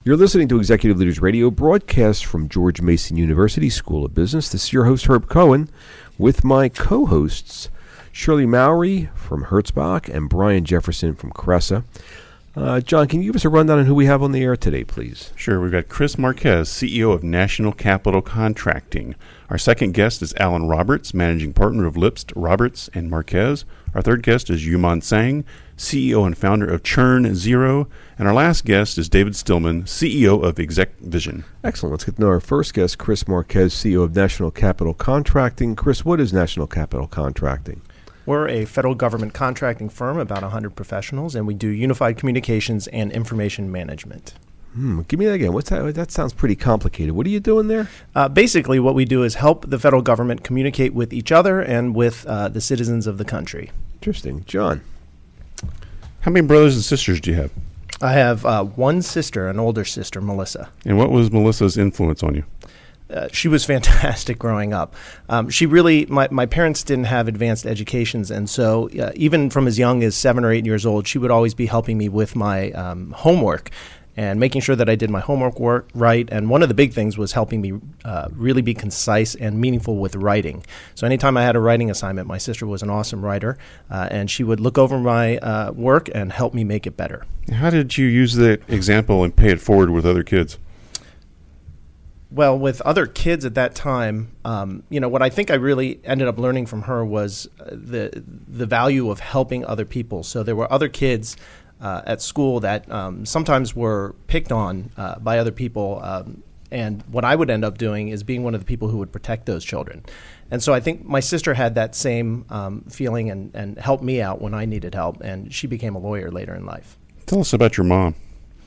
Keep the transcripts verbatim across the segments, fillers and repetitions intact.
You're listening to Executive Leaders Radio, broadcast from George Mason University School of Business. This is your host, Herb Cohen, with my co-hosts, Shirley Mowry from Hertzbach and Brian Jefferson from Cressa. Uh, John, can you give us a rundown on who we have on the air today, please? Sure. We've got Chris Marquez, C E O of National Capital Contracting. Our second guest is Alan Roberts, Managing Partner of Lipst, Roberts and Marquez. Our third guest is Yuman Sang, C E O and founder of Churn Zero. And our last guest is David Stillman, C E O of Exec Vision. Excellent. Let's get to know our first guest, Chris Marquez, C E O of National Capital Contracting. Chris, what is National Capital Contracting? We're a federal government contracting firm, about one hundred professionals, and we do unified communications and information management. Hmm, give me that again. What's that? That sounds pretty complicated. What are you doing there? Uh, basically, what we do is help the federal government communicate with each other and with uh, the citizens of the country. Interesting. John? How many brothers and sisters do you have? I have uh, one sister, an older sister, Melissa. And what was Melissa's influence on you? Uh, she was fantastic growing up. Um, she really, my, my parents didn't have advanced educations, and so uh, even from as young as seven or eight years old, she would always be helping me with my um, homework and making sure that I did my homework work right. And one of the big things was helping me uh, really be concise and meaningful with writing. So anytime I had a writing assignment, my sister was an awesome writer, uh, and she would look over my uh, work and help me make it better. How did you use that example and pay it forward with other kids? Well, with other kids at that time, um, you know, what I think I really ended up learning from her was uh, the the value of helping other people. So there were other kids uh, at school that um, sometimes were picked on uh, by other people, um, and what I would end up doing is being one of the people who would protect those children. And so I think my sister had that same um, feeling and, and helped me out when I needed help, and she became a lawyer later in life. Tell us about your mom.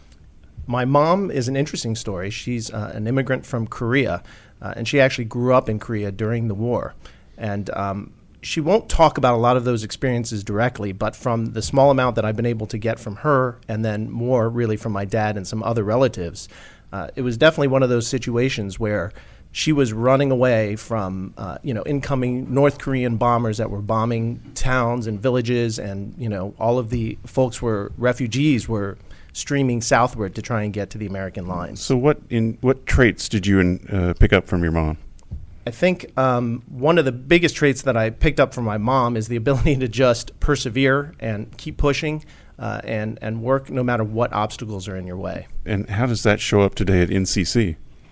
My mom is an interesting story. She's uh, an immigrant from Korea, uh, and she actually grew up in Korea during the war. And um, she won't talk about a lot of those experiences directly, but from the small amount that I've been able to get from her, and then more really from my dad and some other relatives, uh, it was definitely one of those situations where she was running away from, uh, you know, incoming North Korean bombers that were bombing towns and villages, and, you know, all of the folks were refugees were streaming southward to try and get to the American lines. So what in what traits did you uh, pick up from your mom? I think um, one of the biggest traits that I picked up from my mom is the ability to just persevere and keep pushing uh, and, and work no matter what obstacles are in your way. And how does that show up today at N C C?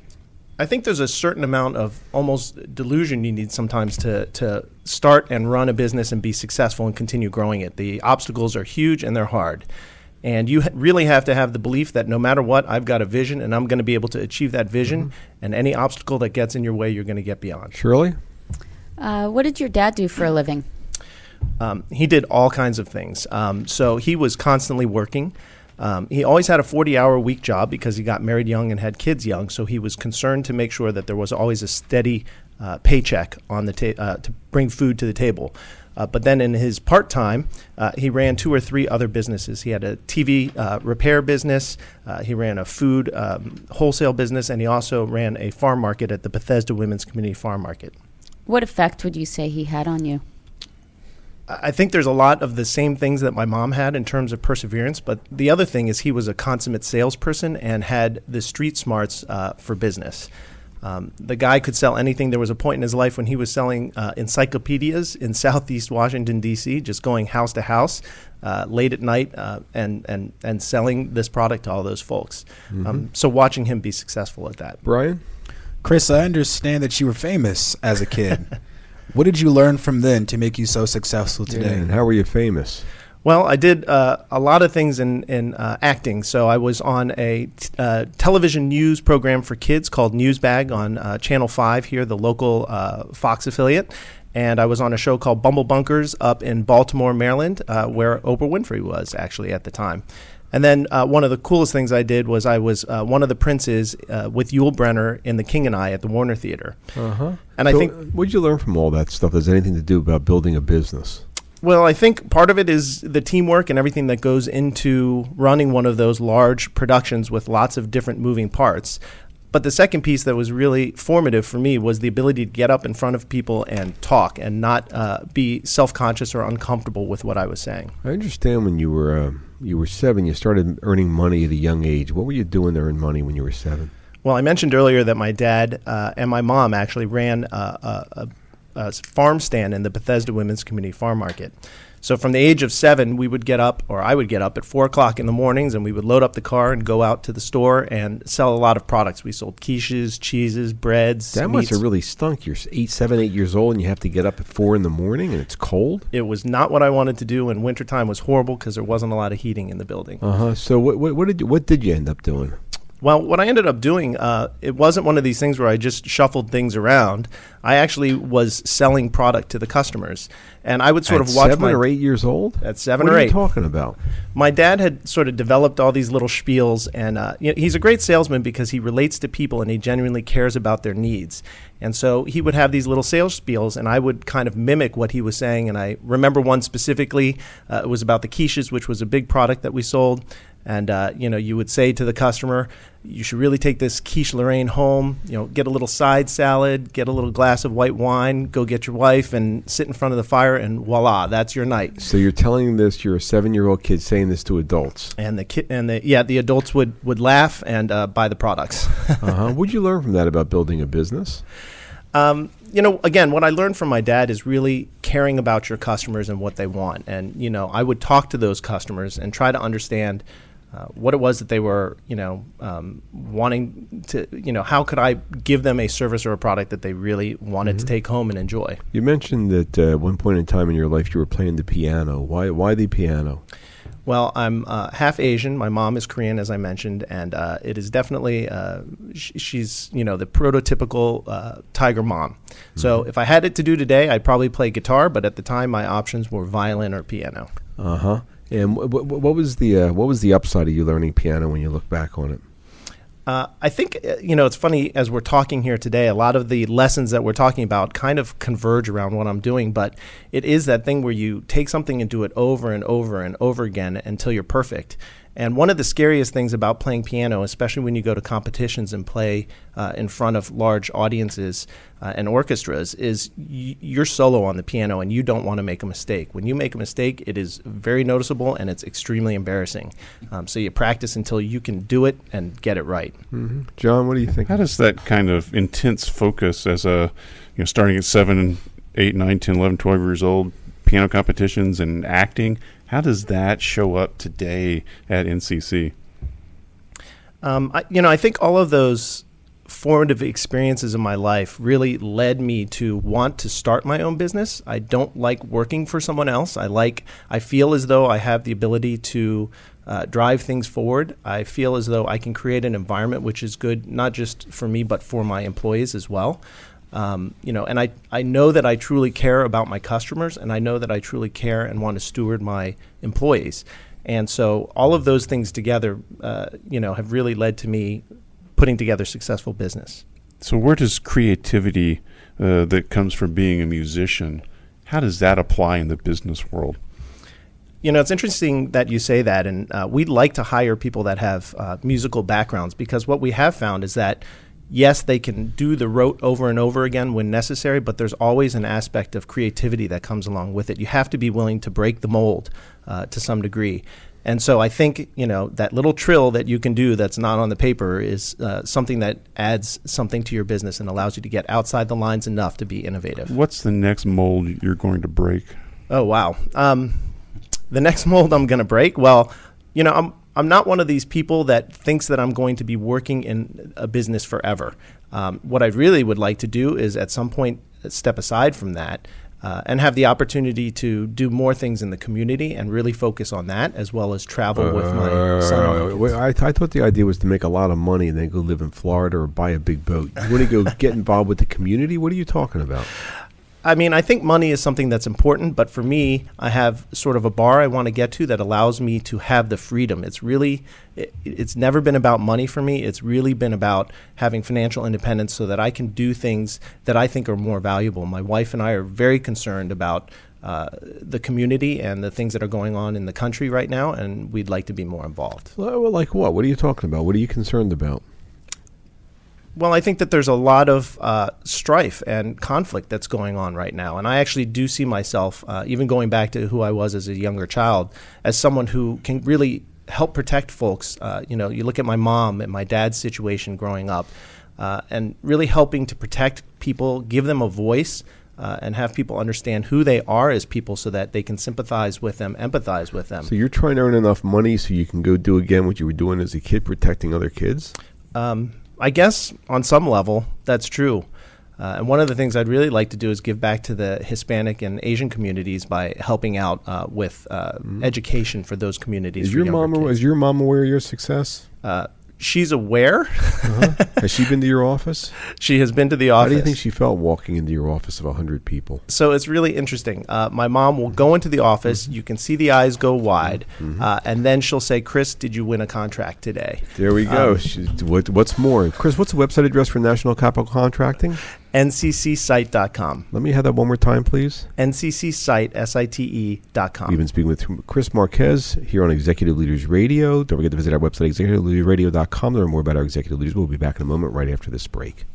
I think there's a certain amount of almost delusion you need sometimes to, to start and run a business and be successful and continue growing it. The obstacles are huge and they're hard. And you really have to have the belief that no matter what, I've got a vision and I'm going to be able to achieve that vision. Mm-hmm. And any obstacle that gets in your way, you're going to get beyond. Shirley? Uh, what did your dad do for a living? Um, he did all kinds of things. Um, so he was constantly working. Um, he always had a forty-hour week job because he got married young and had kids young. So he was concerned to make sure that there was always a steady uh, paycheck on the ta- uh, to bring food to the table. Uh, but then in his part-time, uh, he ran two or three other businesses. He had a T V uh, repair business, uh, he ran a food um, wholesale business, and he also ran a farm market at the Bethesda Women's Community Farm Market. What effect would you say he had on you? I think there's a lot of the same things that my mom had in terms of perseverance, but the other thing is he was a consummate salesperson and had the street smarts uh, for business. Um, the guy could sell anything. There was a point in his life when he was selling uh, encyclopedias in Southeast Washington, D C, just going house to house uh, late at night uh, and, and, and selling this product to all those folks. Mm-hmm. Um, so watching him be successful at that. Brian? Chris, I understand that you were famous as a kid. What did you learn from then to make you so successful today? Yeah, and how were you famous? Well, I did uh, a lot of things in, in uh, acting. So I was on a t- uh, television news program for kids called Newsbag on uh, Channel five here, the local uh, Fox affiliate. And I was on a show called Bumble Bunkers up in Baltimore, Maryland, uh, where Oprah Winfrey was actually at the time. And then uh, one of the coolest things I did was I was uh, one of the princes uh, with Yul Brynner in The King and I at the Warner Theater. Uh-huh. And so I think, what did you learn from all that stuff? Does anything to do about building a business? Well, I think part of it is the teamwork and everything that goes into running one of those large productions with lots of different moving parts. But the second piece that was really formative for me was the ability to get up in front of people and talk and not uh, be self-conscious or uncomfortable with what I was saying. I understand when you were uh, you were seven. You started earning money at a young age. What were you doing to earn money when you were seven? Well, I mentioned earlier that my dad uh, and my mom actually ran a, a, a, a farm stand in the Bethesda Women's Community Farm Market. So from the age of seven, we would get up, or I would get up at four o'clock in the mornings, and we would load up the car and go out to the store and sell a lot of products. We sold quiches, cheeses, breads, That meats. must have really stunk. You're eight, seven, eight years old, and you have to get up at four in the morning, and it's cold. It was not what I wanted to do, and wintertime was horrible because there wasn't a lot of heating in the building. Uh huh. So what, what what did you, what did you end up doing? Well, what I ended up doing, uh, it wasn't one of these things where I just shuffled things around. I actually was selling product to the customers, and I would sort At of watch seven my, or eight years old. at seven what or are eight. you talking about? My dad had sort of developed all these little spiels, and uh, you know, he's a great salesman because he relates to people and he genuinely cares about their needs. And so he would have these little sales spiels, and I would kind of mimic what he was saying. And I remember one specifically. Uh, it was about the quiches, which was a big product that we sold. And, uh, you know, you would say to the customer, you should really take this quiche Lorraine home, you know, get a little side salad, get a little glass of white wine, go get your wife and sit in front of the fire, and voila, that's your night. So you're telling this, you're a seven-year-old kid saying this to adults. And the kid, and the, yeah, the adults would, would laugh and uh, buy the products. Uh-huh. What'd you learn from that about building a business? Um, you know, again, what I learned from my dad is really caring about your customers and what they want. And, you know, I would talk to those customers and try to understand uh, what it was that they were, you know, um, wanting to, you know, how could I give them a service or a product that they really wanted Mm-hmm. to take home and enjoy. You mentioned that uh, at one point in time in your life you were playing the piano. Why Why the piano? Well, I'm uh, half Asian. My mom is Korean, as I mentioned, and uh, it is definitely uh, sh- she's you know the prototypical uh, tiger mom. Mm-hmm. So if I had it to do today, I'd probably play guitar. But at the time, my options were violin or piano. Uh huh. And w- w- what was the uh, what was the upside of you learning piano when you look back on it? Uh, I think, uh, you know, it's funny as we're talking here today, a lot of the lessons that we're talking about kind of converge around what I'm doing, but it is that thing where you take something and do it over and over and over again until you're perfect. And one of the scariest things about playing piano, especially when you go to competitions and play uh, in front of large audiences uh, and orchestras, is y- you're solo on the piano and you don't want to make a mistake. When you make a mistake, it is very noticeable and it's extremely embarrassing. Um, so you practice until you can do it and get it right. Mm-hmm. John, what do you think? How does that kind of intense focus as a, you know, starting at seven, eight, nine, ten, eleven, twelve years old, piano competitions and acting, how does that show up today at N C C? Um, I, you know, I think all of those formative experiences in my life really led me to want to start my own business. I don't like working for someone else. I like, I feel as though I have the ability to uh, drive things forward. I feel as though I can create an environment which is good, not just for me, but for my employees as well. Um, you know, and I, I know that I truly care about my customers, and I know that I truly care and want to steward my employees. And so all of those things together, uh, you know, have really led to me putting together successful business. So where does creativity uh, that comes from being a musician, how does that apply in the business world? You know, it's interesting that you say that, and uh, we'd like to hire people that have uh, musical backgrounds, because what we have found is that yes, they can do the rote over and over again when necessary, but there's always an aspect of creativity that comes along with it. You have to be willing to break the mold uh, to some degree. And so I think, you know, that little trill that you can do that's not on the paper is uh, something that adds something to your business and allows you to get outside the lines enough to be innovative. What's the next mold you're going to break? Oh, wow. Um, the next mold I'm going to break? Well, you know, I'm I'm not one of these people that thinks that I'm going to be working in a business forever. Um, what I really would like to do is at some point step aside from that uh, and have the opportunity to do more things in the community and really focus on that, as well as travel with my son. Uh, well, I, I thought the idea was to make a lot of money and then go live in Florida or buy a big boat. You want to go get involved with the community? What are you talking about? I mean, I think money is something that's important, but for me, I have sort of a bar I want to get to that allows me to have the freedom. It's really, it, it's never been about money for me. It's really been about having financial independence so that I can do things that I think are more valuable. My wife and I are very concerned about uh, the community and the things that are going on in the country right now, and we'd like to be more involved. Well, like what? What are you talking about? What are you concerned about? Well, I think that there's a lot of uh, strife and conflict that's going on right now. And I actually do see myself, uh, even going back to who I was as a younger child, as someone who can really help protect folks. Uh, you know, you look at my mom and my dad's situation growing up, uh, and really helping to protect people, give them a voice, uh, and have people understand who they are as people so that they can sympathize with them, empathize with them. So you're trying to earn enough money so you can go do again what you were doing as a kid, protecting other kids? Um, I guess on some level, that's true. Uh, and one of the things I'd really like to do is give back to the Hispanic and Asian communities by helping out uh, with uh, mm-hmm. education for those communities. Is for your younger mom kids. Is your mom aware of your success? Uh, she's aware. uh-huh. Has she been to your office? She has been to the How office. do you think she felt walking into your office of one hundred people? So it's really interesting. Uh, my mom will go into the office. Mm-hmm. You can see the eyes go wide. Mm-hmm. Uh, and then she'll say, Chris, did you win a contract today? There we go. Um, She's, what, what's more? Chris, what's the website address for National Capital Contracting? N C C site dot com. Let me have that one more time, please. N C C site, S I T E dot com. We've been speaking with Chris Marquez here on Executive Leaders Radio. Don't forget to visit our website, executive leaders radio dot com, to learn more about our executive leaders. We'll be back in a moment right after this break.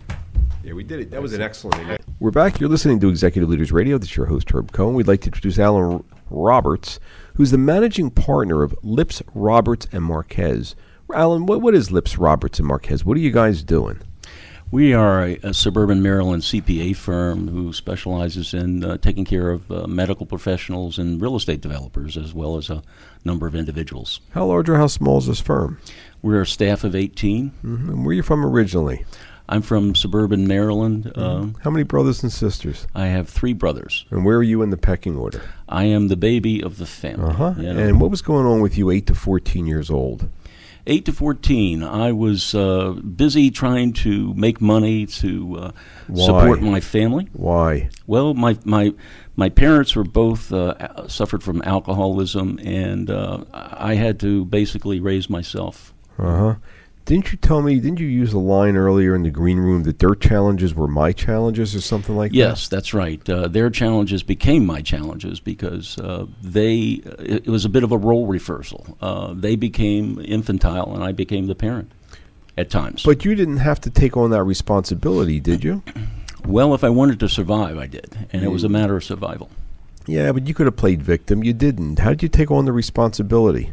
Yeah, we did it. That was an excellent. We're back. You're listening to Executive Leaders Radio. This is your host, Herb Cohen. We'd like to introduce Alan Roberts, who's the managing partner of Lips, Roberts, and Marquez. Alan, what, what is Lips, Roberts, and Marquez? What are you guys doing? We are a, a suburban Maryland C P A firm who specializes in uh, taking care of uh, medical professionals and real estate developers, as well as a number of individuals. How large or how small is this firm? We're a staff of eighteen. Mm-hmm. And where are you from originally? I'm from suburban Maryland. Mm-hmm. Uh, How many brothers and sisters? I have three brothers. And where are you in the pecking order? I am the baby of the family. Uh-huh. You know? And what was going on with you eight to fourteen years old? eight to fourteen, I was uh, busy trying to make money to uh, support my family. Why? Well, my my my parents were both uh, suffered from alcoholism, and uh, I had to basically raise myself. Uh-huh. Didn't you tell me, didn't you use a line earlier in the green room that their challenges were my challenges or something like yes, that? Yes, that's right. Uh, their challenges became my challenges because uh, they, it, it was a bit of a role reversal. Uh, they became infantile and I became the parent at times. But you didn't have to take on that responsibility, did you? Well, if I wanted to survive, I did. And it was a matter of survival. Yeah, but you could have played victim. You didn't. How did you take on the responsibility?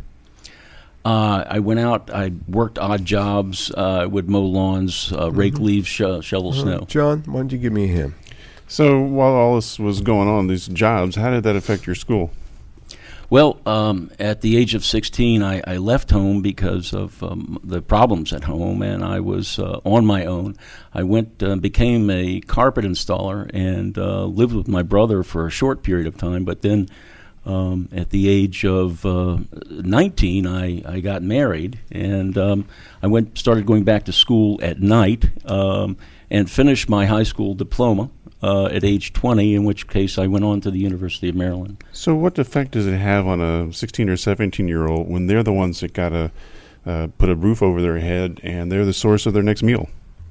Uh, I went out, I worked odd jobs, uh, I would mow lawns, uh, rake mm-hmm. leaves, sh- shovel uh-huh. snow. John, why don't you give me a hand? So while all this was going on, these jobs, how did that affect your school? Well, um, at the age of sixteen, I, I left home because of um, the problems at home, and I was uh, on my own. I went, uh, became a carpet installer, and uh, lived with my brother for a short period of time, but then Um, at the age of uh, nineteen, I, I got married, and um, I went started going back to school at night um, and finished my high school diploma uh, at age twenty, in which case I went on to the University of Maryland. So what effect does it have on a sixteen or seventeen-year-old when they're the ones that got to uh, put a roof over their head and they're the source of their next meal?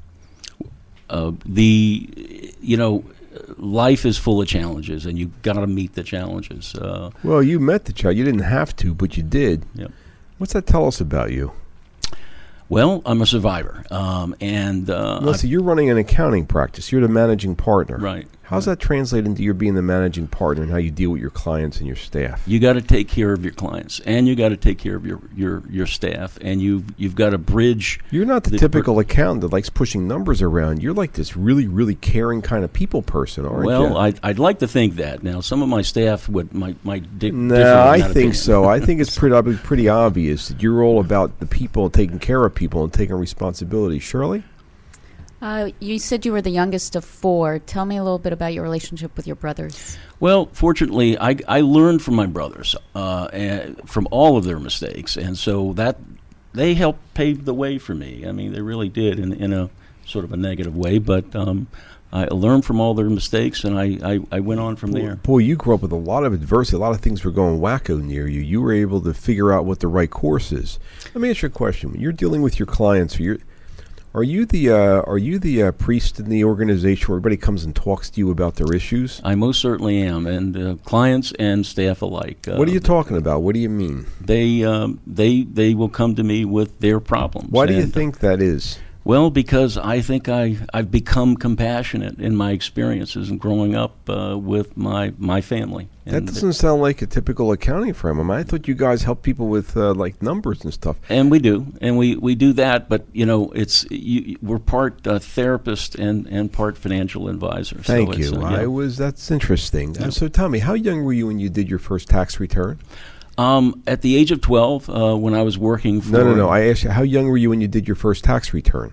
Uh, the, you know... Life is full of challenges, and you've got to meet the challenges. Uh, well, you met the child. You didn't have to, but you did. Yep. What's that tell us about you? Well, I'm a survivor, um, and uh, well, so you're running an accounting practice. You're the managing partner, right? How's right. that translate into your being the managing partner and how you deal with your clients and your staff? You got to take care of your clients, and you got to take care of your, your, your staff, and you've you've got to bridge. You're not the, the typical br- accountant that likes pushing numbers around. You're like this really, really caring kind of people person, aren't well, you? Well, I'd, I'd like to think that. Now, some of my staff would might might di- no, differ. I think opinion. so. I think it's pretty pretty obvious that you're all about the people, taking care of people, and taking responsibility. Shirley? Uh, you said you were the youngest of four. Tell me a little bit about your relationship with your brothers. Well, fortunately, I, I learned from my brothers, uh, and from all of their mistakes, and so that they helped pave the way for me. I mean, they really did in, in a sort of a negative way, but um, I learned from all their mistakes, and I, I, I went on from boy, there. Boy, you grew up with a lot of adversity. A lot of things were going wacko near you. You were able to figure out what the right course is. Let me ask you a question. When you're dealing with your clients, or you're Are you the uh, are you the uh, priest in the organization where everybody comes and talks to you about their issues? I most certainly am, and uh, clients and staff alike. Uh, what are you talking about? What do you mean? They um, they they will come to me with their problems. Why do you and, think that is? Well, because I think I, I've become compassionate in my experiences and growing up uh, with my, my family. That And doesn't sound like a typical accounting firm. I mean, I thought you guys help people with uh, like numbers and stuff. And we do, and we, we do that. But you know, it's you, we're part uh, therapist and, and part financial advisor. Thank so it's, you. Uh, yeah. I was. That's interesting. Yeah. Uh, so tell me, how young were you when you did your first tax return? Um, at the age of twelve, uh, when I was working for No, no, no. I asked you, how young were you when you did your first tax return?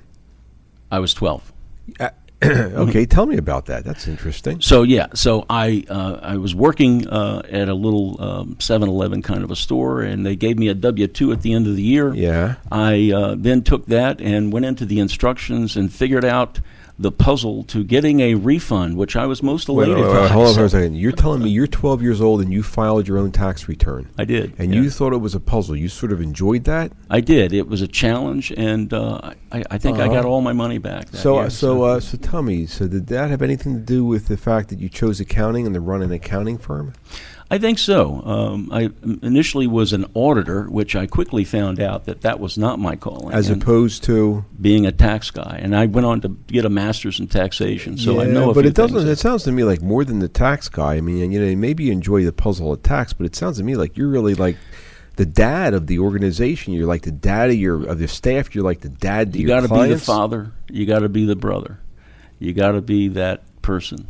I was twelve. Uh, okay, tell me about that. That's interesting. So yeah, so I uh, I was working uh, at a little um, seven eleven kind of a store, and they gave me a W two at the end of the year. Yeah. I uh, then took that and went into the instructions and figured out the puzzle to getting a refund, which I was most Wait, elated wait, wait, by. hold on So for a second. You're telling me you're twelve years old and you filed your own tax return, I did, and yeah. you thought it was a puzzle. You sort of enjoyed that. I did. It was a challenge, and uh, I, I think I got Uh-huh. all my money back. That So, year, so, uh, so tell me. So, did that have anything to do with the fact that you chose accounting and to run an accounting firm? I think so. Um, I initially was an auditor, which I quickly found out that that was not my calling. As and opposed to, being a tax guy, and I went on to get a master's in taxation. So I Yeah, know. A but few it doesn't. things. It sounds to me like more than the tax guy. I mean, you know, maybe you enjoy the puzzle of tax, but it sounds to me like you're really like the dad of the organization. You're like the dad of your of the staff. You're like the dad to You your got to be the clients. father. You got to be the brother. You got to be that person.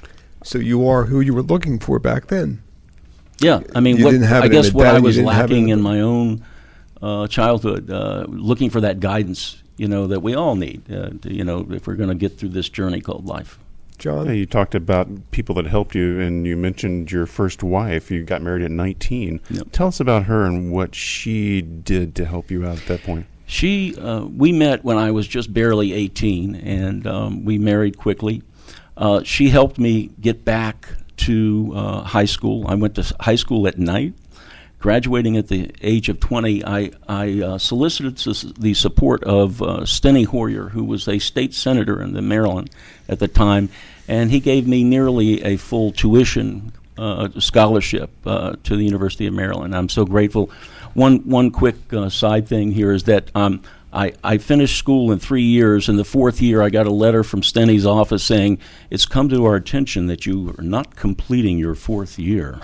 So you are who you were looking for back then. Yeah, I mean, You what, didn't have I it in guess the what dad, I you was didn't have it lacking in in the- my own uh, childhood, uh, looking for that guidance, you know, that we all need, uh, to, you know, if we're going to get through this journey called life. John. Yeah, you talked about people that helped you, and you mentioned your first wife. You got married at nineteen. Yep. Tell us about her and what she did to help you out at that point. She, uh, we met when I was just barely eighteen, and um, we married quickly. Uh, she helped me get back to uh, high school. I went to s- high school at night. Graduating at the age of twenty, I, I uh, solicited s- the support of uh, Steny Hoyer, who was a state senator in the Maryland at the time, and he gave me nearly a full tuition uh, scholarship uh, to the University of Maryland. I'm so grateful. One one quick uh, side thing here is that um, I, I finished school in three years. In the fourth year, I got a letter from Steny's office saying, "It's come to our attention that you are not completing your fourth year."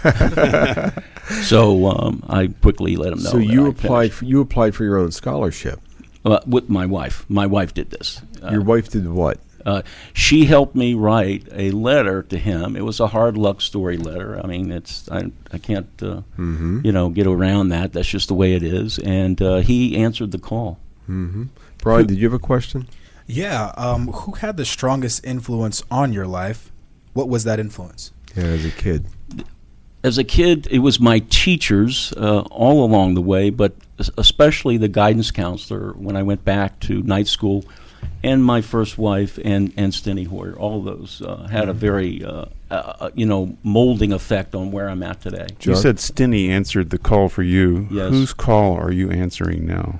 So um, I quickly let him know. So that you I applied. finished. For, you applied for your own scholarship. Uh, with my wife. My wife did this. Uh, Your wife did what? Uh, she helped me write a letter to him. It was a hard luck story letter. I mean, it's I, I can't uh, Mm-hmm. you know get around that. That's just the way it is. And uh, he answered the call. Mm-hmm. Brian, did you have a question? Yeah. Um, who had the strongest influence on your life? What was that influence? Yeah, as a kid. As a kid, it was my teachers uh, all along the way, but es- especially the guidance counselor when I went back to night school, and my first wife and, and Steny Hoyer. All of those uh, had a very uh, uh, you know molding effect on where I'm at today. You John? said Steny answered the call for you. Yes. Whose call are you answering now?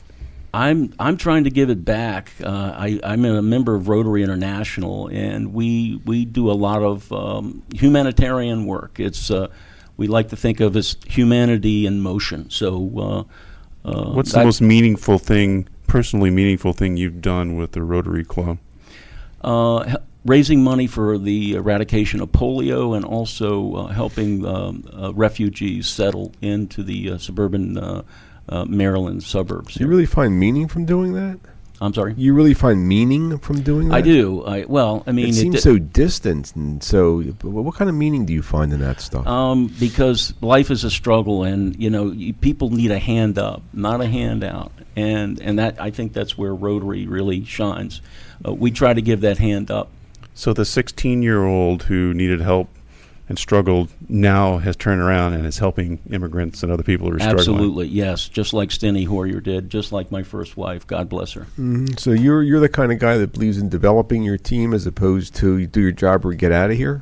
I'm I'm trying to give it back. Uh, I, I'm a member of Rotary International, and we we do a lot of um, humanitarian work. It's uh, we like to think of as humanity in motion. So, uh, uh, What's the that- most meaningful thing, personally meaningful thing you've done with the Rotary Club? uh, he- raising money for the eradication of polio, and also uh, helping um, uh, refugees settle into the uh, suburban uh, uh, Maryland suburbs. Do you really find meaning from doing that? I'm sorry. You really find meaning from doing that? I do. I well, I mean, It seems it- so distant, and so. But what kind of meaning do you find in that stuff? Um, because life is a struggle, and you know, you, people need a hand up, not a handout, and and that I think that's where Rotary really shines. Uh, we try to give that hand up. So the sixteen-year-old who needed help and struggled now has turned around and is helping immigrants and other people who are struggling. Absolutely, yes, just like Steny Hoyer did, just like my first wife. God bless her. Mhm. So you're you're the kind of guy that believes in developing your team as opposed to you do your job or get out of here.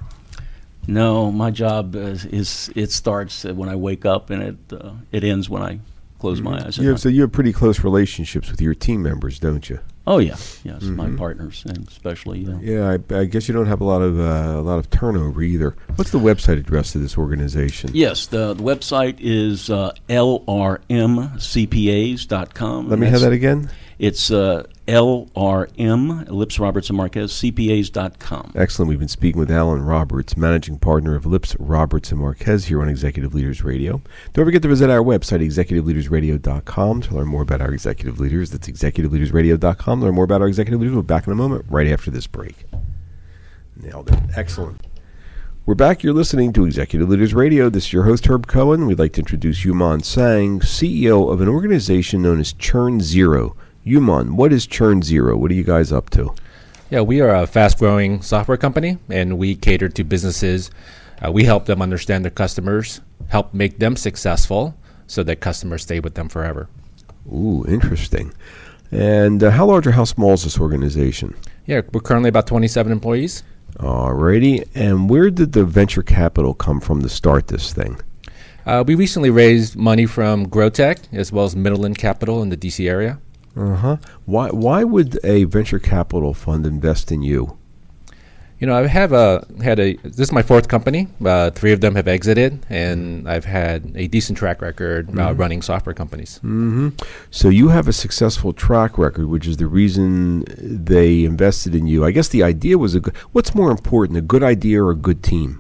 No, my job is, is it starts when I wake up, and it uh, it ends when I close my eyes. at You have, night. so you have pretty close relationships with your team members, don't you? Oh yeah, yes, my partners, and especially. Uh, Yeah, I, I guess you don't have a lot of uh, a lot of turnover either. What's the website address of this organization? Yes, the, the website is uh, L R M C P As dot com. Let me have that again. It's uh, L R M, Lips Roberts and Marquez, C P As dot com. Excellent. We've been speaking with Alan Roberts, managing partner of Lips Roberts and Marquez here on Executive Leaders Radio. Don't forget to visit our website, executive leaders radio dot com, to learn more about our executive leaders. That's executive leaders radio dot com. Learn more about our executive leaders. We'll be back in a moment, right after this break. Nailed it. Excellent. We're back. You're listening to Executive Leaders Radio. This is your host, Herb Cohen. We'd like to introduce Yuman Sang, C E O of an organization known as Churn Zero. Yuman, what is Churn Zero? What are you guys up to? Yeah, we are a fast-growing software company, and we cater to businesses. Uh, we help them understand their customers, help make them successful so that customers stay with them forever. Ooh, interesting. And uh, how large or how small is this organization? Yeah, we're currently about twenty-seven employees. Alrighty. And where did the venture capital come from to start this thing? Uh, we recently raised money from Growtech as well as Midland Capital in the D C area. Uh-huh. Why why would a venture capital fund invest in you? You know, I have a had a this is my fourth company. Uh, three of them have exited, and I've had a decent track record uh, Mhm. running software companies. Mm-hmm. So you have a successful track record, which is the reason they invested in you. I guess the idea was a good. What's more important, a good idea or a good team?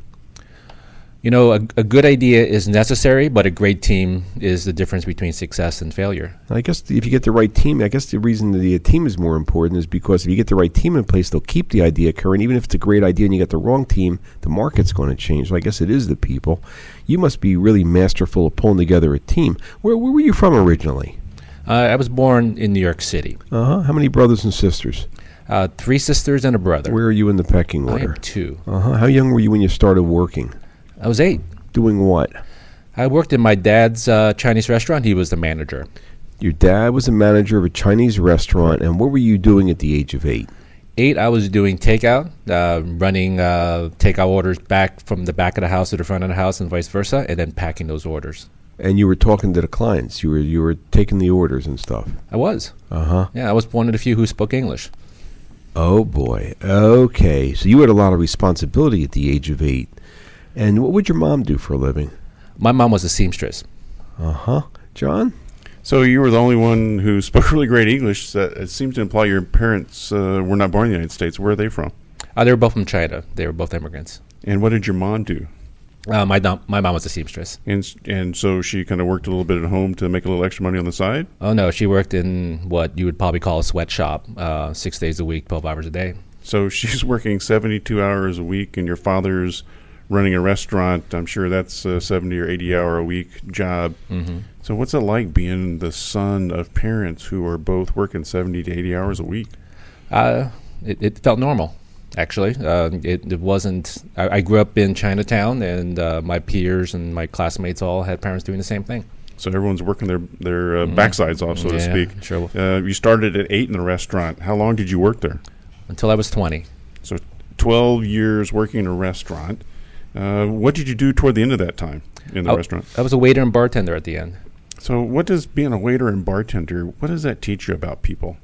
You know, a, a good idea is necessary, but a great team is the difference between success and failure. I guess if you get the right team, I guess the reason that the team is more important is because if you get the right team in place, they'll keep the idea current. Even if it's a great idea and you get the wrong team, the market's going to change. So I guess it is the people. You must be really masterful of pulling together a team. Where, where were you from originally? Uh, I was born in New York City. Uh-huh. How many brothers and sisters? Uh, three sisters and a brother. Where are you in the pecking I order? am two. Uh-huh. How young were you when you started working? I was eight. Doing what? I worked in my dad's uh, Chinese restaurant. He was the manager. Your dad was a manager of a Chinese restaurant, and what were you doing at the age of eight? Eight, I was doing takeout, uh, running uh, takeout orders back from the back of the house to the front of the house and vice versa, and then packing those orders. And you were talking to the clients. You were you were taking the orders and stuff. I was. Uh-huh. Yeah, I was one of the few who spoke English. Oh, boy. Okay. So you had a lot of responsibility at the age of eight. And what would your mom do for a living? My mom was a seamstress. Uh-huh. John? So you were the only one who spoke really great English. That it seems to imply your parents uh, were not born in the United States. Where are they from? Uh, they were both from China. They were both immigrants. And what did your mom do? Uh, my, dom- my mom was a seamstress. And s- and so she kind of worked a little bit at home to make a little extra money on the side? Oh, no, she worked in what you would probably call a sweatshop, uh, six days a week, twelve hours a day. So she's working seventy-two hours a week, and your father's running a restaurant. I'm sure that's a seventy or eighty hour a week job. Mm-hmm. So what's it like being the son of parents who are both working seventy to eighty hours a week? Uh, it, it felt normal, actually. Uh, it, it wasn't. I, I grew up in Chinatown, and uh, my peers and my classmates all had parents doing the same thing. So everyone's working their their uh, Mhm. backsides off, so to Yeah, speak. sure. Uh, you started at eight in the restaurant. How long did you work there? Until I was twenty. So twelve years working in a restaurant. Uh, what did you do toward the end of that time in the Oh, restaurant? I was a waiter and bartender at the end. So what does being a waiter and bartender, what does that teach you about people?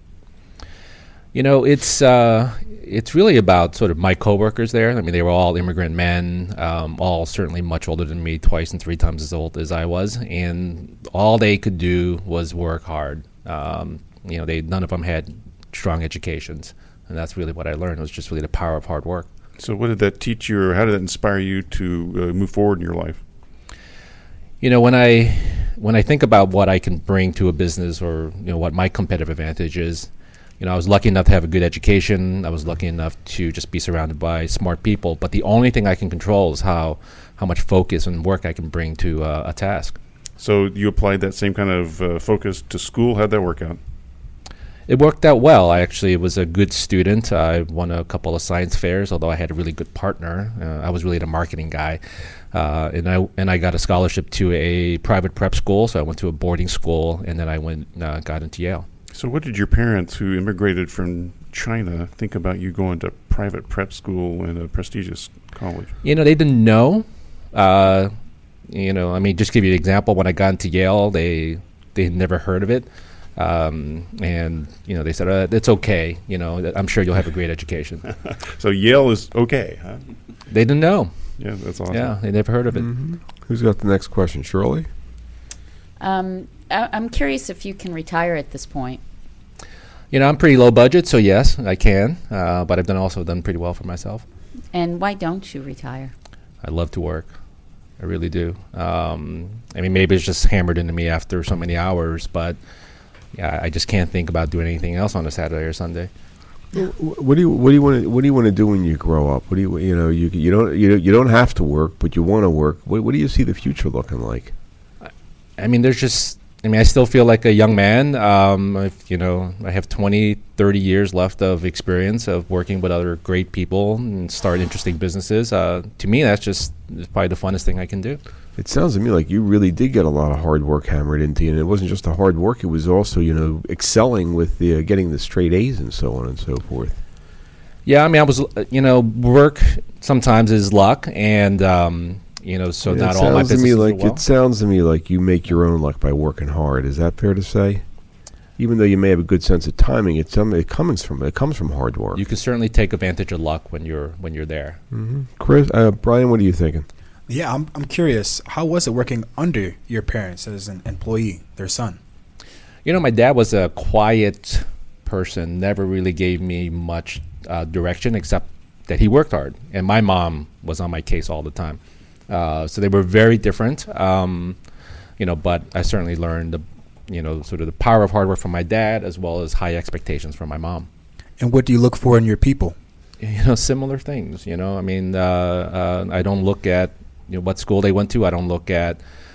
You know, it's uh, it's really about sort of my coworkers there. I mean, they were all immigrant men, um, all certainly much older than me, twice and three times as old as I was, and all they could do was work hard. Um, you know, they none of them had strong educations, and that's really what I learned. It was just really the power of hard work. So what did that teach you, or how did that inspire you to uh, move forward in your life? You know, when I when I think about what I can bring to a business, or you know what my competitive advantage is, you know, I was lucky enough to have a good education. I was lucky enough to just be surrounded by smart people. But the only thing I can control is how how much focus and work I can bring to uh, a task. So you applied that same kind of uh, focus to school. How'd that work out? It worked out well. I actually was a good student. I won a couple of science fairs, although I had a really good partner. Uh, I was really the marketing guy, uh, and I and I got a scholarship to a private prep school. So I went to a boarding school, and then I went uh, got into Yale. So what did your parents, who immigrated from China, think about you going to private prep school in a prestigious college? You know, they didn't know. Uh, you know, I mean, just to give you an example. When I got into Yale, they they had never heard of it. Um, and you know, they said uh, it's okay. You know, I'm sure you'll have a great education. So Yale is okay, huh? They didn't know. Yeah, that's awesome. Yeah, they never heard of it. Mm-hmm. Who's got the next question, Shirley? Um, I- I'm curious if you can retire at this point. You know, I'm pretty low budget, so yes, I can. Uh, but I've done also done pretty well for myself. And why don't you retire? I love to work. I really do. Um, I mean, maybe it's just hammered into me after so many hours, but yeah, I just can't think about doing anything else on a Saturday or Sunday. Wh- What do you what do you want to what do you want to do when you grow up? What do you you know you you don't you don't- you don't have to work, but you want to work. What what do you see the future looking like? I mean, there's just, I mean, I still feel like a young man. Um, I've, you know, I have twenty, thirty years left of experience of working with other great people and start interesting businesses. Uh, to me, that's just it's probably the funnest thing I can do. It sounds to me like you really did get a lot of hard work hammered into you, and it wasn't just the hard work; it was also you know excelling with the uh, getting the straight A's and so on and so forth. Yeah, I mean, I was, uh, you know, work sometimes is luck, and um, you know, so Yeah, not it all my sounds to me businesses like do well. it sounds to me like you make your own luck by working hard. Is that fair to say? Even though you may have a good sense of timing, it's some it comes from it comes from hard work. You can certainly take advantage of luck when you're when you're there. hmm Chris, uh, Brian, what are you thinking? Yeah, I'm I'm curious. How was it working under your parents as an employee, their son? You know, my dad was a quiet person, never really gave me much uh, direction except that he worked hard. And my mom was on my case all the time. Uh, so they were very different. Um, you know, but I certainly learned the, you know, sort of the power of hard work from my dad as well as high expectations from my mom. And what do you look for in your people? You know, similar things, you know. I mean, uh, uh, I don't look at, you know, what school they went to. I don't look at,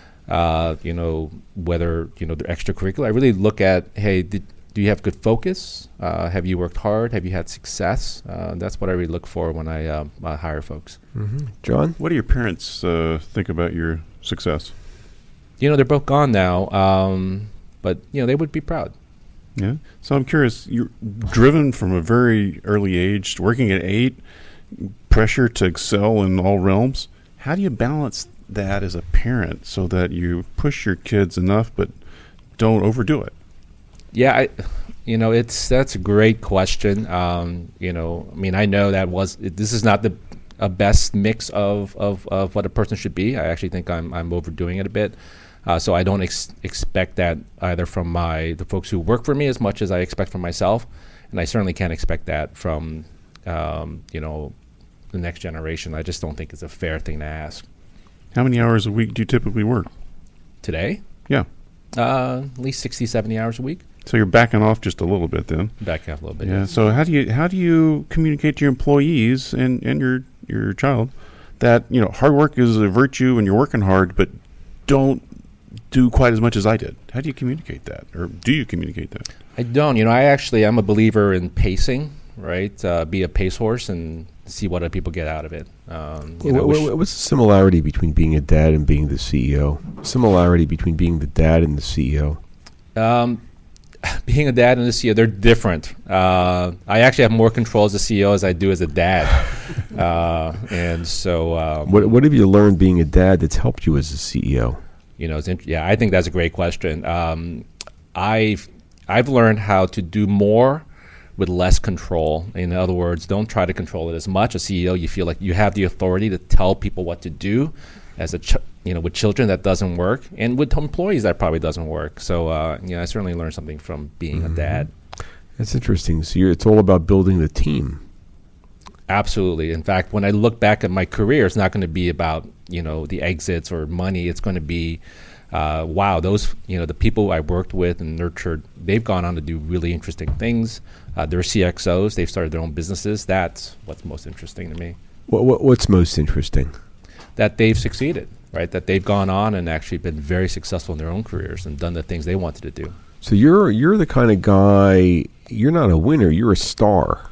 uh, you know, whether, you know, they're extracurricular. I really look at, hey, did, do you have good focus? Uh, have you worked hard? Have you had success? Uh, that's what I really look for when I uh, uh, hire folks. Mm-hmm. John? What do your parents uh, think about your success? You know, they're both gone now, um, but, you know, they would be proud. Yeah. So I'm curious, you're driven from a very early age, working at eight, pressure to excel in all realms. How do you balance that as a parent so that you push your kids enough but don't overdo it? Yeah, I, you know, it's that's a great question. Um, you know, I mean, I know that was this is not the a best mix of, of, of what a person should be. I actually think I'm I'm overdoing it a bit. Uh, so I don't ex- expect that either from my the folks who work for me as much as I expect from myself, and I certainly can't expect that from um, you know the next generation. I just don't think it's a fair thing to ask. How many hours a week do you typically work? Today, Yeah. uh, at least sixty, seventy hours a week. So you're backing off just a little bit then. Back up a little bit. Yeah. So how do you how do you communicate to your employees and, and your your child that, you know, hard work is a virtue and you're working hard, but don't do quite as much as I did? How do you communicate that, or do you communicate that? I don't. You know, I actually I'm a believer in pacing. Right, uh, be a pace horse and see what other people get out of it. Um, you Wh- know, wh- wish- wh- what's the similarity between being a dad and being the C E O? Similarity between being the dad and the C E O? um, being a dad and a C E O, they're different. Uh, I actually have more control as a C E O as I do as a dad, uh, and so um, What What have you learned being a dad that's helped you as a C E O? you know, it's int- yeah, I think that's a great question. Um, I've I've learned how to do more with less control. In other words, don't try to control it as much. A C E O, you feel like you have the authority to tell people what to do. As a, ch- you know, with children that doesn't work, and with employees that probably doesn't work. So, uh, you know, I certainly learned something from being Mm-hmm. a dad. That's interesting. So you're, it's all about building the team. Absolutely. In fact, when I look back at my career, it's not going to be about, you know, the exits or money. It's going to be, uh, wow, those, you know, the people I worked with and nurtured, they've gone on to do really interesting things. Uh, they're C X Os. They've started their own businesses. That's what's most interesting to me. What, what What's most interesting? That they've succeeded, right? That they've gone on and actually been very successful in their own careers and done the things they wanted to do. So you're you're the kind of guy. You're not a winner. You're a star.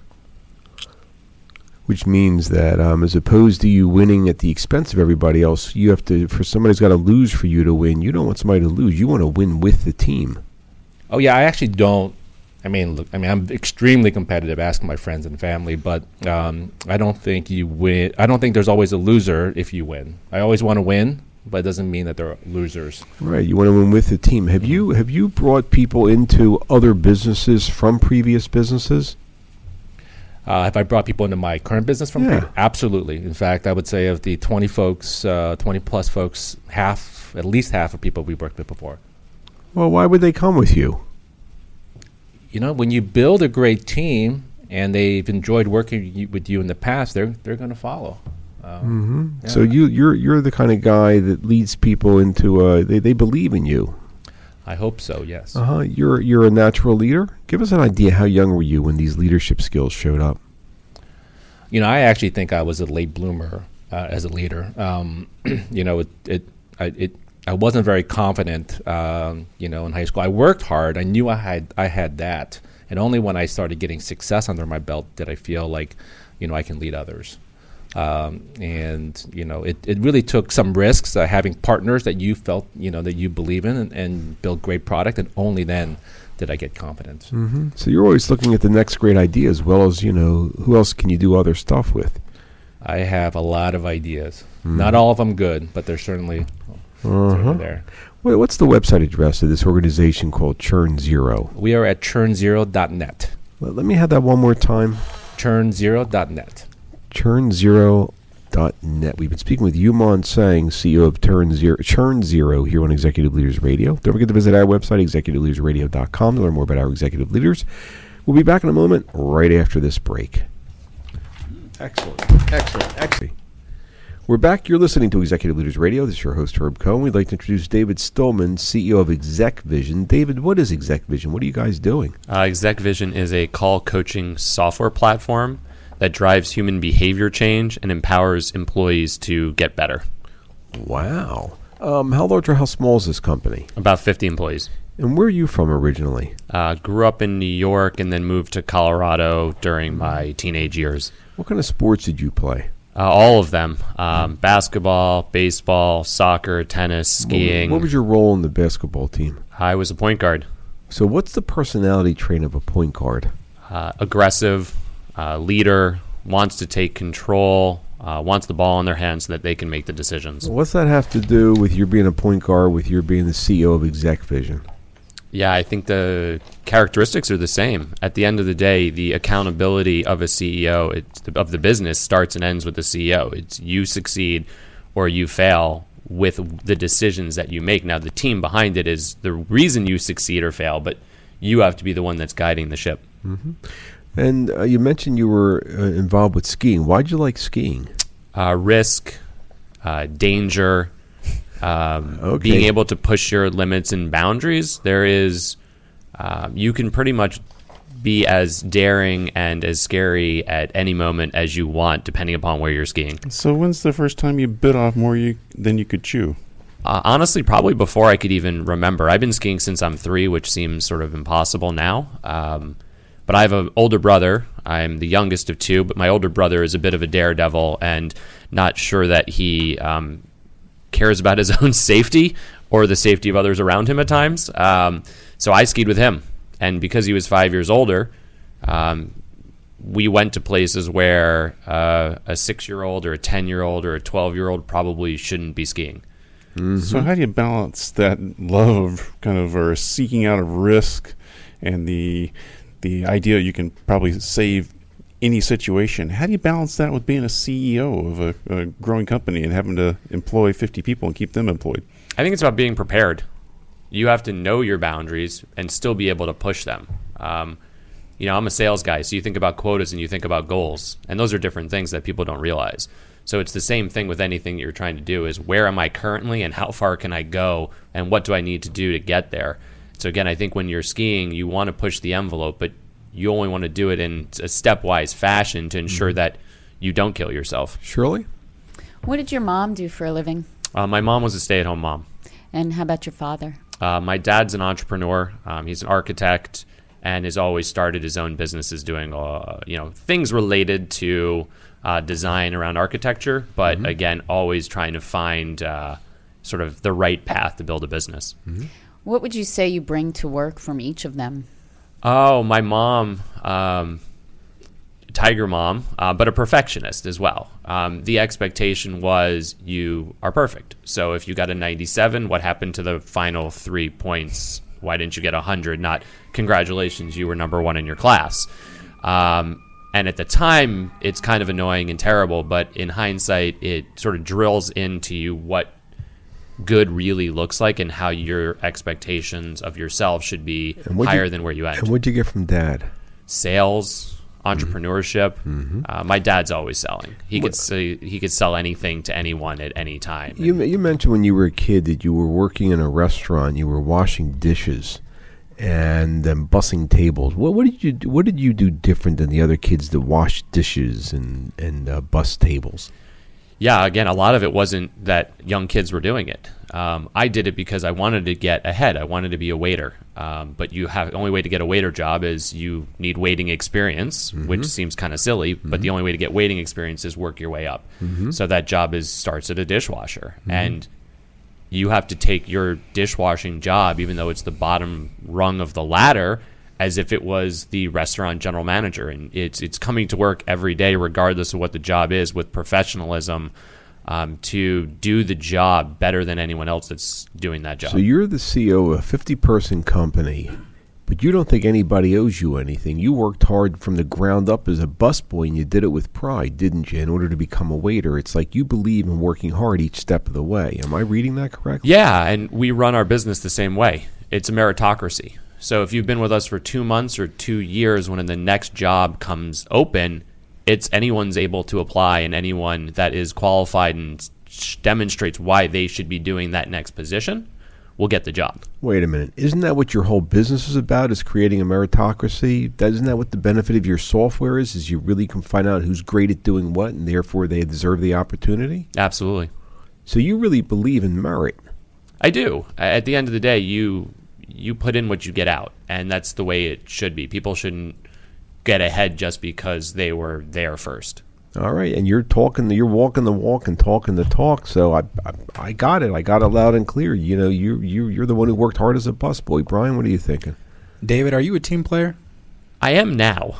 Which means that, um, as opposed to you winning at the expense of everybody else, you have to. For somebody's got to lose for you to win. You don't want somebody to lose. You want to win with the team. Oh yeah, I actually don't. I mean, look, I mean, I'm extremely competitive. Ask my friends and family, but um, I don't think you win. I don't think there's always a loser if you win. I always want to win, but it doesn't mean that they're losers. Right. You want to win with the team. Have you have you brought people into other businesses from previous businesses? Uh, have I brought people into my current business from? Yeah. Pre- Absolutely. In fact, I would say of the twenty folks, uh, twenty plus folks, half, at least half of people we worked with before. Well, why would they come with you? You know, when you build a great team and they've enjoyed working y- with you in the past, they're they're going to follow. Um, So you you're you're the kind of guy that leads people into uh they, they believe in you. I hope so. Yes. Uh huh. You're you're a natural leader. Give us an idea. How young were you when these leadership skills showed up? You know, I actually think I was a late bloomer uh, as a leader. Um, you know, it it I, it I wasn't very confident. Um, you know, in high school, I worked hard. I knew I had I had that, and only when I started getting success under my belt did I feel like, you know, I can lead others. Um, and you know, it, it really took some risks, uh, having partners that you felt, you know, that you believe in, and, and build great product, and only then did I get confidence. Mm-hmm. So you're always looking at the next great idea, as well as, you know, who else can you do other stuff with? I have a lot of ideas. Mm. Not all of them good, but they're certainly, Uh-huh. certainly there. Wait, what's the website address of this organization called Churn Zero? We are at churn zero dot net. Let, let me have that one more time. churn zero dot net. churn zero dot net. We've been speaking with Yuman Sang, C E O of Churn Zero, Churn Zero here on Executive Leaders Radio. Don't forget to visit our website, executive leaders radio dot com, to learn more about our executive leaders. We'll be back in a moment right after this break. Excellent. Excellent. Excellent. We're back. You're listening to Executive Leaders Radio. This is your host, Herb Cohen. We'd like to introduce David Stillman, C E O of Exec Vision. David, what is Exec Vision? What are you guys doing? Uh, Exec Vision is a call coaching software platform that drives human behavior change and empowers employees to get better. Wow. Um, how large or how small is this company? About fifty employees. And where are you from originally? Uh, grew up in New York and then moved to Colorado during my teenage years. What kind of sports did you play? Uh, all of them. Um, basketball, baseball, soccer, tennis, skiing. What was your role in the basketball team? I was a point guard. So what's the personality trait of a point guard? Uh, aggressive, uh, leader, wants to take control, uh, wants the ball in their hands so that they can make the decisions. What's that have to do with your being a point guard, with your being the C E O of Exec Vision? Yeah, I think the characteristics are the same. At the end of the day, the accountability of a C E O it's the, of the business starts and ends with the C E O. It's you succeed or you fail with the decisions that you make. Now, the team behind it is the reason you succeed or fail, but you have to be the one that's guiding the ship. Mm-hmm. And uh, you mentioned you were uh, involved with skiing. Why'd you like skiing? Uh, risk, uh, danger, um, Okay. being able to push your limits and boundaries. There is, uh, you can pretty much be as daring and as scary at any moment as you want, depending upon where you're skiing. So when's the first time you bit off more you, than you could chew? Uh, honestly, probably before I could even remember. I've been skiing since I'm three, which seems sort of impossible now. Um, but I have an older brother. I'm the youngest of two, but my older brother is a bit of a daredevil and not sure that he um, cares about his own safety or the safety of others around him at times. Um, so I skied with him. And because he was five years older, um, we went to places where uh, a six-year-old or a ten-year-old or a twelve-year-old probably shouldn't be skiing. Mm-hmm. So how do you balance that love of kind of or seeking out of risk and the the idea you can probably save any situation? How do you balance that with being a C E O of a, a growing company and having to employ fifty people and keep them employed? I think it's about being prepared. You have to know your boundaries and still be able to push them. Um, you know, I'm a sales guy, so you think about quotas and you think about goals, and those are different things that people don't realize. So it's the same thing with anything you're trying to do is where am I currently and how far can I go and what do I need to do to get there? So again, I think when you're skiing, you want to push the envelope, but you only want to do it in a stepwise fashion to ensure mm-hmm. that you don't kill yourself. Shirley? What did your mom do for a living? Uh, my mom was a stay-at-home mom. And how about your father? Uh, my dad's an entrepreneur. Um, he's an architect and has always started his own businesses doing uh, you know things related to uh, design around architecture, but mm-hmm. again, always trying to find uh, sort of the right path to build a business. Mm-hmm. What would you say you bring to work from each of them? Oh, my mom, um, tiger mom, uh, but a perfectionist as well. Um, the expectation was you are perfect. So if you got a ninety-seven, what happened to the final three points? Why didn't you get one hundred? Not congratulations, you were number one in your class. Um, and at the time, it's kind of annoying and terrible, but in hindsight, it sort of drills into you what good really looks like and how your expectations of yourself should be higher you, than where you end. And what'd you get from Dad? Sales, entrepreneurship. Mm-hmm. Uh, my dad's always selling. He what? could say, he could sell anything to anyone at any time. You you mentioned when you were a kid that you were working in a restaurant, you were washing dishes and um, bussing tables. What what did you do, what did you do different than the other kids that washed dishes and and uh, bus tables? Yeah, again, a lot of it wasn't that young kids were doing it. Um, I did it because I wanted to get ahead. I wanted to be a waiter. Um, but you have the only way to get a waiter job is you need waiting experience, mm-hmm. which seems kind of silly. Mm-hmm. But the only way to get waiting experience is work your way up. Mm-hmm. So that job is starts at a dishwasher, mm-hmm. and you have to take your dishwashing job, even though it's the bottom rung of the ladder, as if it was the restaurant general manager. And it's it's coming to work every day, regardless of what the job is, with professionalism um, to do the job better than anyone else that's doing that job. So you're the C E O of a fifty-person company, but you don't think anybody owes you anything. You worked hard from the ground up as a busboy, and you did it with pride, didn't you, in order to become a waiter? It's like you believe in working hard each step of the way. Am I reading that correctly? Yeah, and we run our business the same way. It's a meritocracy. So if you've been with us for two months or two years, when the next job comes open, it's anyone's able to apply, and anyone that is qualified and demonstrates why they should be doing that next position will get the job. Wait a minute. Isn't that what your whole business is about, is creating a meritocracy? Isn't that what the benefit of your software is, is you really can find out who's great at doing what, and therefore they deserve the opportunity? Absolutely. So you really believe in merit? I do. At the end of the day, you... you put in what you get out, and that's the way it should be. People shouldn't get ahead just because they were there first. All right, and you're talking, you're walking the walk and talking the talk. So I, I, I got it. I got it loud and clear. You know, you, you, you're the one who worked hard as a busboy. Brian, what are you thinking? David, are you a team player? I am now.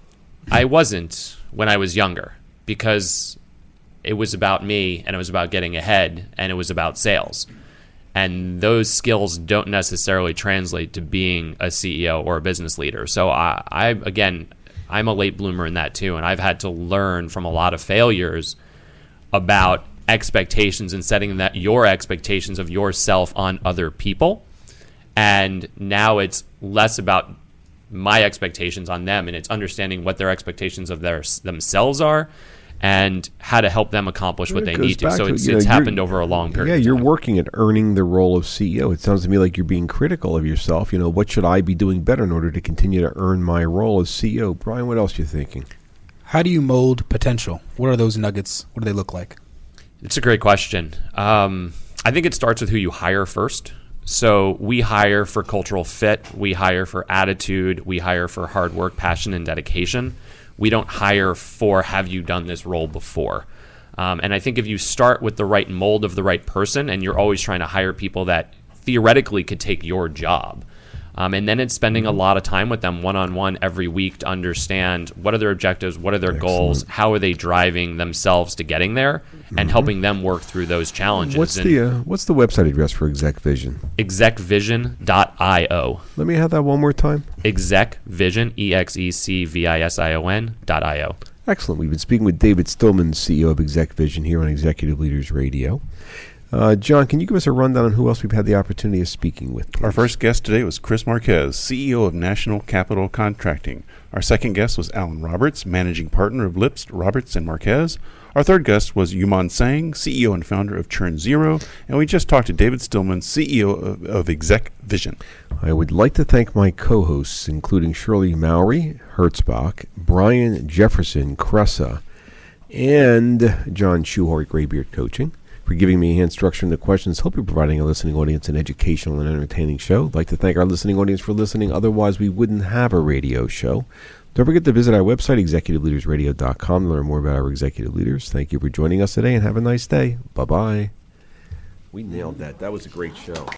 I wasn't when I was younger, because it was about me, and it was about getting ahead, and it was about sales. And those skills don't necessarily translate to being a C E O or a business leader. So I, I, again, I'm a late bloomer in that too. And I've had to learn from a lot of failures about expectations and setting that your expectations of yourself on other people. And now it's less about my expectations on them, and it's understanding what their expectations of their themselves are, and how to help them accomplish what they need to. So to, it's, you know, it's happened over a long period Yeah, of you're time. working at earning the role of C E O. It sounds to me like you're being critical of yourself. You know, what should I be doing better in order to continue to earn my role as C E O? Brian, what else are you thinking? How do you mold potential? What are those nuggets? What do they look like? It's a great question. Um, I think it starts with who you hire first. So we hire for cultural fit. We hire for attitude. We hire for hard work, passion, and dedication. We don't hire for, have you done this role before? Um, and I think if you start with the right mold of the right person, and you're always trying to hire people that theoretically could take your job, um, and then it's spending a lot of time with them one-on-one every week to understand what are their objectives, what are their Excellent. goals, how are they driving themselves to getting there, mm-hmm. and helping them work through those challenges. What's and the uh, what's the website address for Exec Vision? exec vision dot io. Let me have that one more time. Exec Vision, E X E C V I S I O N dot I O. Excellent. We've been speaking with David Stillman, C E O of Exec Vision, here on Executive Leaders Radio. Uh, John, can you give us a rundown on who else we've had the opportunity of speaking with, please? Our first guest today was Chris Marquez, C E O of National Capital Contracting. Our second guest was Alan Roberts, Managing Partner of Lipst, Roberts and Marquez. Our third guest was Yuman Sang, C E O and founder of Churn Zero. And we just talked to David Stillman, C E O of, of Exec Vision. I would like to thank my co-hosts, including Shirley Mowry, Hertzbach, Brian Jefferson, Cressa, and John Schuhart, Graybeard Coaching, for giving me a hand structuring the questions, hopefully providing a listening audience an educational and entertaining show. I'd like to thank our listening audience for listening. Otherwise, we wouldn't have a radio show. Don't forget to visit our website, executive leaders radio dot com, to learn more about our executive leaders. Thank you for joining us today, and have a nice day. Bye-bye. We nailed that. That was a great show.